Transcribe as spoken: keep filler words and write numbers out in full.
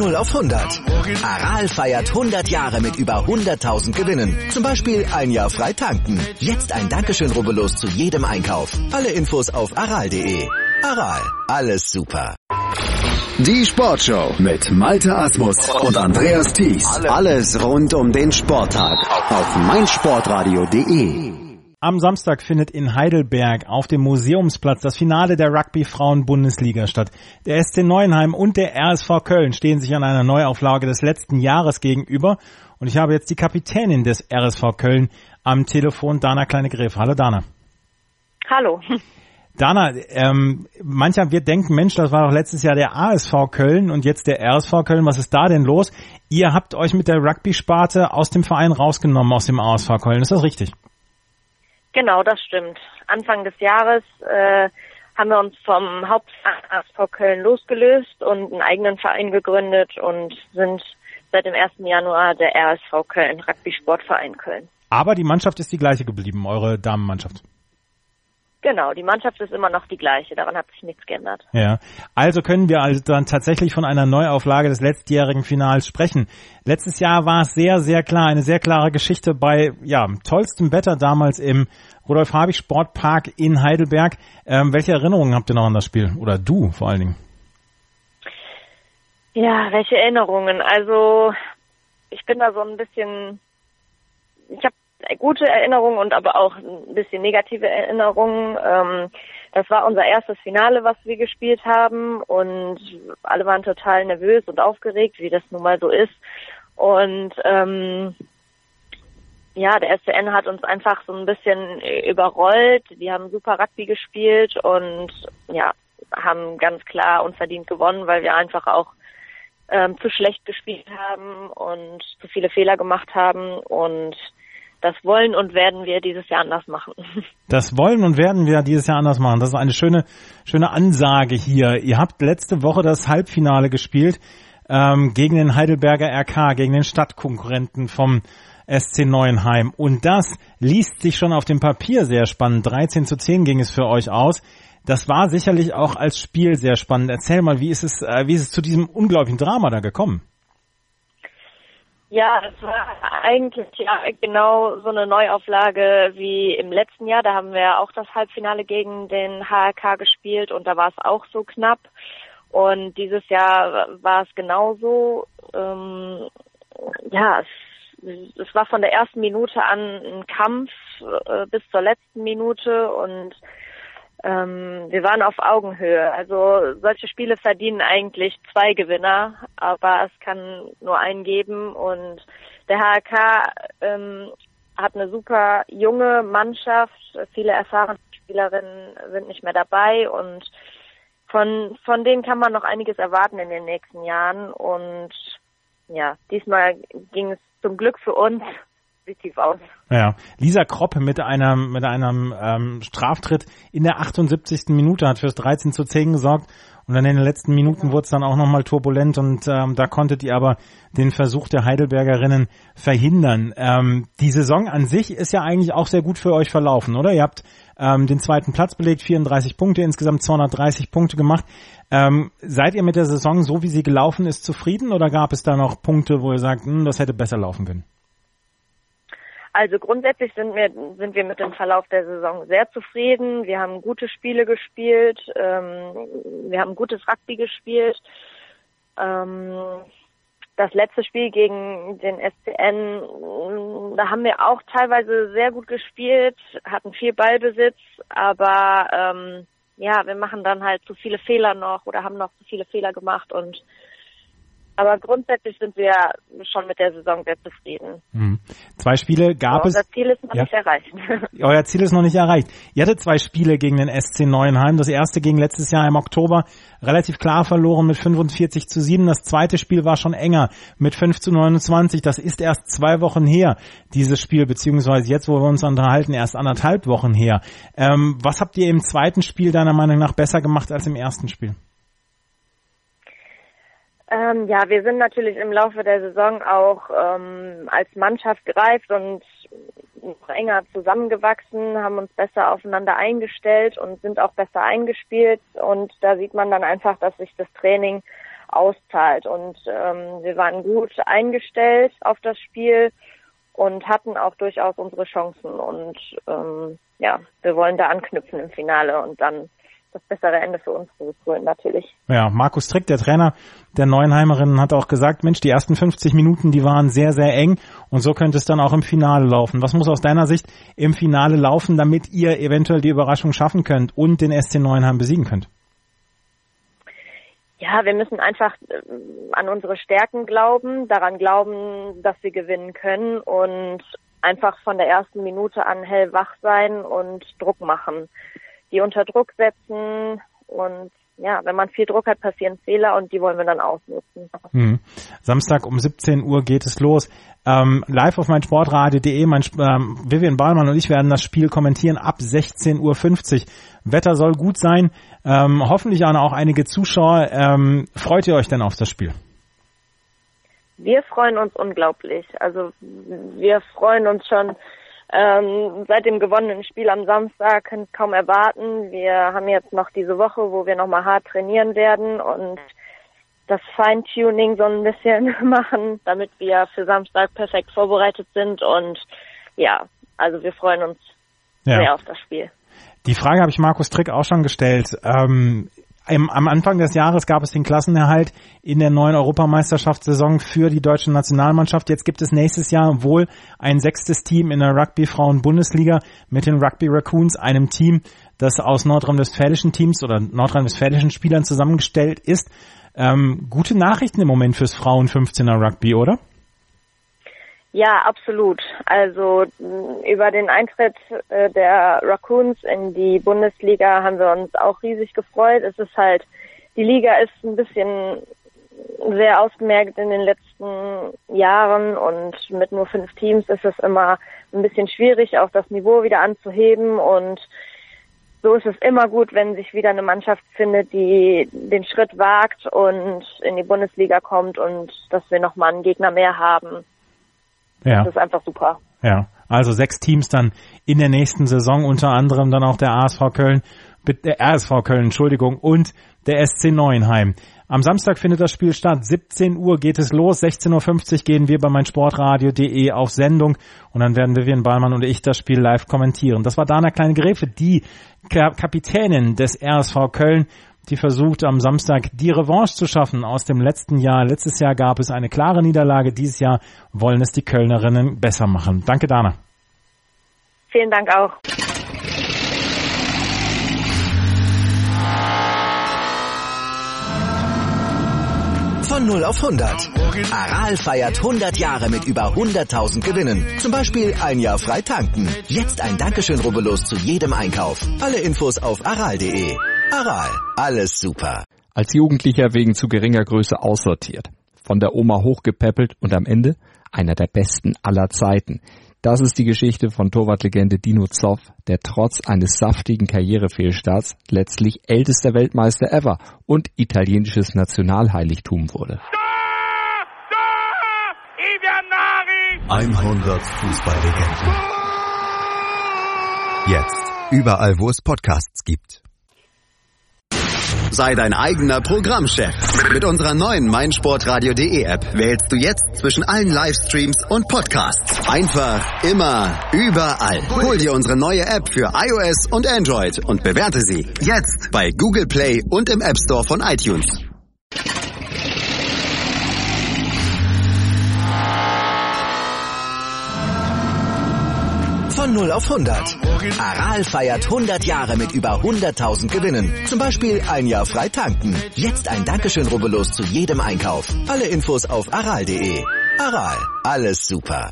null auf hundert. Aral feiert hundert Jahre mit über hunderttausend Gewinnen. Zum Beispiel ein Jahr frei tanken. Jetzt ein Dankeschön, rubbellos zu jedem Einkauf. Alle Infos auf aral punkt de. Aral, alles super. Die Sportshow mit Malte Asmus und Andreas Thies. Alles rund um den Sporttag auf meinsportradio punkt de. Am Samstag findet in Heidelberg auf dem Museumsplatz das Finale der Rugby-Frauen-Bundesliga statt. Der S C Neuenheim und der R S V Köln stehen sich an einer Neuauflage des letzten Jahres gegenüber. Und ich habe jetzt die Kapitänin des R S V Köln am Telefon, Dana Kleine-Gräf. Hallo Dana. Hallo. Dana, ähm, mancher wird denken, Mensch, das war doch letztes Jahr der A S V Köln und jetzt der R S V Köln. Was ist da denn los? Ihr habt euch mit der Rugby-Sparte aus dem Verein rausgenommen, aus dem A S V Köln. Ist das richtig? Genau, das stimmt. Anfang des Jahres äh, haben wir uns vom Hauptverein A S V Köln losgelöst und einen eigenen Verein gegründet und sind seit dem ersten Januar der R S V Köln, Rugby-Sportverein Köln. Aber die Mannschaft ist die gleiche geblieben, eure Damenmannschaft. Genau, die Mannschaft ist immer noch die gleiche, daran hat sich nichts geändert. Ja, also können wir also dann tatsächlich von einer Neuauflage des letztjährigen Finals sprechen. Letztes Jahr war es sehr, sehr klar, eine sehr klare Geschichte bei ja tollstem Wetter damals im Rudolf-Habich-Sportpark in Heidelberg. Ähm, welche Erinnerungen habt ihr noch an das Spiel? Oder du vor allen Dingen? Ja, welche Erinnerungen? Also ich bin da so ein bisschen, ich habe gute Erinnerungen und aber auch ein bisschen negative Erinnerungen. Ähm, das war unser erstes Finale, was wir gespielt haben und alle waren total nervös und aufgeregt, wie das nun mal so ist. Und ähm, ja, der S C N hat uns einfach so ein bisschen überrollt. Wir haben super Rugby gespielt und ja, haben ganz klar unverdient gewonnen, weil wir einfach auch ähm, zu schlecht gespielt haben und zu viele Fehler gemacht haben und das wollen und werden wir dieses Jahr anders machen. Das wollen und werden wir dieses Jahr anders machen. Das ist eine schöne, schöne Ansage hier. Ihr habt letzte Woche das Halbfinale gespielt ähm, gegen den Heidelberger R K, gegen den Stadtkonkurrenten vom S C Neuenheim. Und das liest sich schon auf dem Papier sehr spannend. dreizehn zu zehn ging es für euch aus. Das war sicherlich auch als Spiel sehr spannend. Erzähl mal, wie ist es, äh, wie ist es zu diesem unglaublichen Drama da gekommen? Ja, das war eigentlich ja genau so eine Neuauflage wie im letzten Jahr. Da haben wir auch das Halbfinale gegen den H R K gespielt und da war es auch so knapp. Und dieses Jahr war es genauso. Ähm, ja, es, es war von der ersten Minute an ein Kampf äh, bis zur letzten Minute und Ähm, wir waren auf Augenhöhe. Also solche Spiele verdienen eigentlich zwei Gewinner, aber es kann nur einen geben. Und der H R K ähm, hat eine super junge Mannschaft. Viele erfahrene Spielerinnen sind nicht mehr dabei und von von denen kann man noch einiges erwarten in den nächsten Jahren. Und ja, diesmal ging es zum Glück für uns positiv aus. Ja, Lisa Kropp mit einem mit einem ähm, Straftritt in der achtundsiebzigsten Minute hat fürs dreizehn zu zehn gesorgt und dann in den letzten Minuten mhm. wurde es dann auch nochmal turbulent und ähm, da konntet ihr aber den Versuch der Heidelbergerinnen verhindern. Ähm, die Saison an sich ist ja eigentlich auch sehr gut für euch verlaufen, oder? Ihr habt ähm, den zweiten Platz belegt, vierunddreißig Punkte, insgesamt zweihundertdreißig Punkte gemacht. Ähm, seid ihr mit der Saison, so wie sie gelaufen ist, zufrieden oder gab es da noch Punkte, wo ihr sagt, hm, das hätte besser laufen können? Also grundsätzlich sind wir sind wir mit dem Verlauf der Saison sehr zufrieden. Wir haben gute Spiele gespielt, ähm, wir haben gutes Rugby gespielt. Ähm, das letzte Spiel gegen den S C N, da haben wir auch teilweise sehr gut gespielt, hatten viel Ballbesitz, aber ähm, ja, wir machen dann halt zu viele Fehler noch oder haben noch zu viele Fehler gemacht und aber grundsätzlich sind wir schon mit der Saison sehr zufrieden. Hm. Zwei Spiele gab Aber es. Unser Ziel ist noch ja. nicht erreicht. Euer Ziel ist noch nicht erreicht. Ihr hattet zwei Spiele gegen den S C Neuenheim. Das erste ging letztes Jahr im Oktober relativ klar verloren mit fünfundvierzig zu sieben. Das zweite Spiel war schon enger mit fünf zu neunundzwanzig. Das ist erst zwei Wochen her, dieses Spiel, beziehungsweise jetzt, wo wir uns unterhalten, erst anderthalb Wochen her. Ähm, was habt ihr im zweiten Spiel deiner Meinung nach besser gemacht als im ersten Spiel? Ähm, ja, wir sind natürlich im Laufe der Saison auch ähm, als Mannschaft gereift und noch enger zusammengewachsen, haben uns besser aufeinander eingestellt und sind auch besser eingespielt. Und da sieht man dann einfach, dass sich das Training auszahlt. Und ähm, wir waren gut eingestellt auf das Spiel und hatten auch durchaus unsere Chancen. Und ähm, ja, wir wollen da anknüpfen im Finale und dann das bessere Ende für uns holen natürlich. Ja, Markus Trick, der Trainer der Neuenheimerinnen, hat auch gesagt, Mensch, die ersten fünfzig Minuten, die waren sehr, sehr eng und so könnte es dann auch im Finale laufen. Was muss aus deiner Sicht im Finale laufen, damit ihr eventuell die Überraschung schaffen könnt und den S C Neuenheim besiegen könnt? Ja, wir müssen einfach an unsere Stärken glauben, daran glauben, dass wir gewinnen können und einfach von der ersten Minute an hellwach sein und Druck machen. Die unter Druck setzen und ja, wenn man viel Druck hat, passieren Fehler und die wollen wir dann ausnutzen. Hm. Samstag um siebzehn Uhr geht es los. Ähm, live auf meinsportradio punkt de. Mein, ähm, Vivian Bahlmann und ich werden das Spiel kommentieren ab sechzehn Uhr fünfzig. Wetter soll gut sein. Ähm, hoffentlich auch einige Zuschauer. Ähm, freut ihr euch denn auf das Spiel? Wir freuen uns unglaublich. Also wir freuen uns schon Ähm, seit dem gewonnenen Spiel am Samstag, können es kaum erwarten. Wir haben jetzt noch diese Woche, wo wir nochmal hart trainieren werden und das Feintuning so ein bisschen machen, damit wir für Samstag perfekt vorbereitet sind. Und ja, also wir freuen uns ja. sehr auf das Spiel. Die Frage habe ich Markus Trick auch schon gestellt. Ähm, Im, am Anfang des Jahres gab es den Klassenerhalt in der neuen Europameisterschaftssaison für die deutsche Nationalmannschaft. Jetzt gibt es nächstes Jahr wohl ein sechstes Team in der Rugby-Frauen-Bundesliga mit den Rugby Raccoons, einem Team, das aus nordrhein-westfälischen Teams oder nordrhein-westfälischen Spielern zusammengestellt ist. Ähm, gute Nachrichten im Moment fürs Frauen-fünfzehner Rugby, oder? Ja, absolut. Also über den Eintritt äh, der Raccoons in die Bundesliga haben wir uns auch riesig gefreut. Es ist halt, die Liga ist ein bisschen sehr ausgemerkt in den letzten Jahren und mit nur fünf Teams ist es immer ein bisschen schwierig, auch das Niveau wieder anzuheben. Und so ist es immer gut, wenn sich wieder eine Mannschaft findet, die den Schritt wagt und in die Bundesliga kommt und dass wir nochmal einen Gegner mehr haben. Ja. Das ist einfach super. Ja, also sechs Teams dann in der nächsten Saison, unter anderem dann auch der A S V Köln, der R S V Köln, Entschuldigung, und der S C Neuenheim. Am Samstag findet das Spiel statt. siebzehn Uhr geht es los. sechzehn Uhr fünfzig gehen wir bei meinsportradio punkt de auf Sendung und dann werden Vivian Bahlmann und ich das Spiel live kommentieren. Das war Dana Kleine-Gräfe, die Kapitänin des R S V Köln, die versucht am Samstag die Revanche zu schaffen aus dem letzten Jahr. Letztes Jahr gab es eine klare Niederlage. Dieses Jahr wollen es die Kölnerinnen besser machen. Danke, Dana. Vielen Dank auch. Von null auf hundert. Aral feiert hundert Jahre mit über hunderttausend Gewinnen. Zum Beispiel ein Jahr frei tanken. Jetzt ein Dankeschön, rubbellos zu jedem Einkauf. Alle Infos auf aral punkt de. Aral, alles super. Als Jugendlicher wegen zu geringer Größe aussortiert. Von der Oma hochgepäppelt und am Ende einer der besten aller Zeiten. Das ist die Geschichte von Torwartlegende Dino Zoff, der trotz eines saftigen Karrierefehlstarts letztlich ältester Weltmeister ever und italienisches Nationalheiligtum wurde. hundert Fußballlegenden. Jetzt überall, wo es Podcasts gibt. Sei dein eigener Programmchef. Mit unserer neuen meinsportradio punkt de App wählst du jetzt zwischen allen Livestreams und Podcasts. Einfach, immer, überall. Hol dir unsere neue App für iOS und Android und bewerte sie jetzt bei Google Play und im App Store von iTunes. Von null auf hundert. Aral feiert hundert Jahre mit über hunderttausend Gewinnen. Zum Beispiel ein Jahr frei tanken. Jetzt ein Dankeschön, rubbellos zu jedem Einkauf. Alle Infos auf aral punkt de. Aral, alles super.